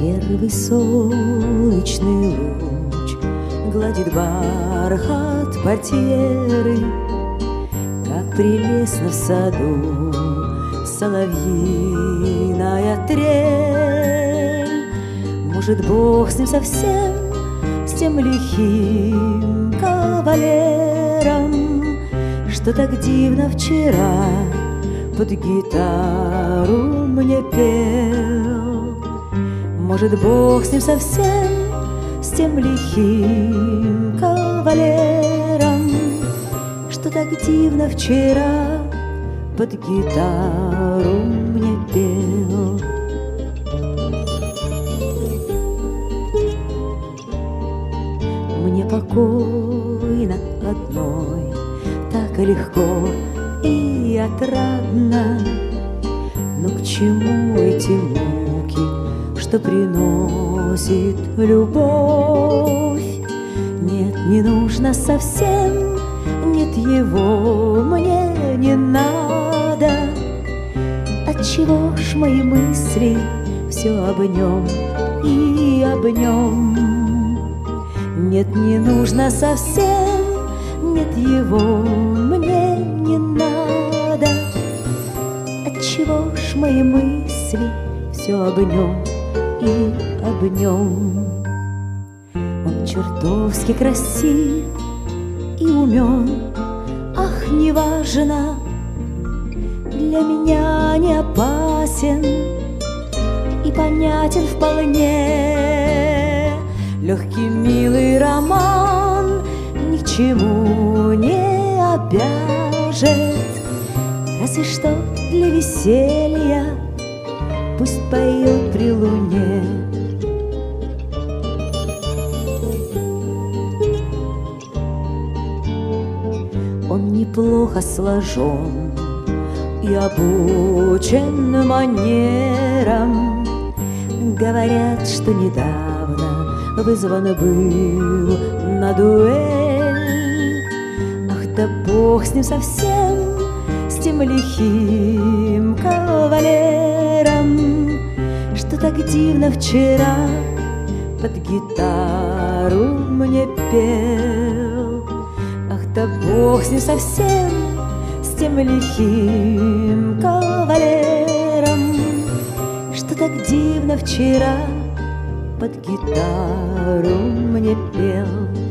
Первый солнечный луч гладит бархат портьеры, как прелестно в саду соловьиная трель. Может, Бог с ним совсем, с тем лихим кавалером, что так дивно вчера под гитару мне пел. Может, Бог с ним совсем, с тем лихим кавалером, что так дивно вчера под гитару мне пел. Мне покойно одной, так легко и отрадно, но к чему эти муки, что приносит любовь? Нет, не нужно совсем, нет, его мне не надо. Отчего ж мои мысли все об нем и об нем? Нет, не нужно совсем, нет, его мне не надо. Отчего ж мои мысли все об нем и об нем? Он чертовски красив и умен, ах, неважно, для меня не опасен и понятен вполне. Легкий милый роман ни к чему не обяжет, разве что для веселья пусть поет при луне. Он неплохо сложен и обучен манерам. Говорят, что недавно вызван был на дуэль. Ах, да Бог с ним совсем, с тем лихим кавалером, что так дивно вчера под гитару мне пел. Ах, да Бог с ним совсем, с тем лихим кавалером, что так дивно вчера под гитару мне пел.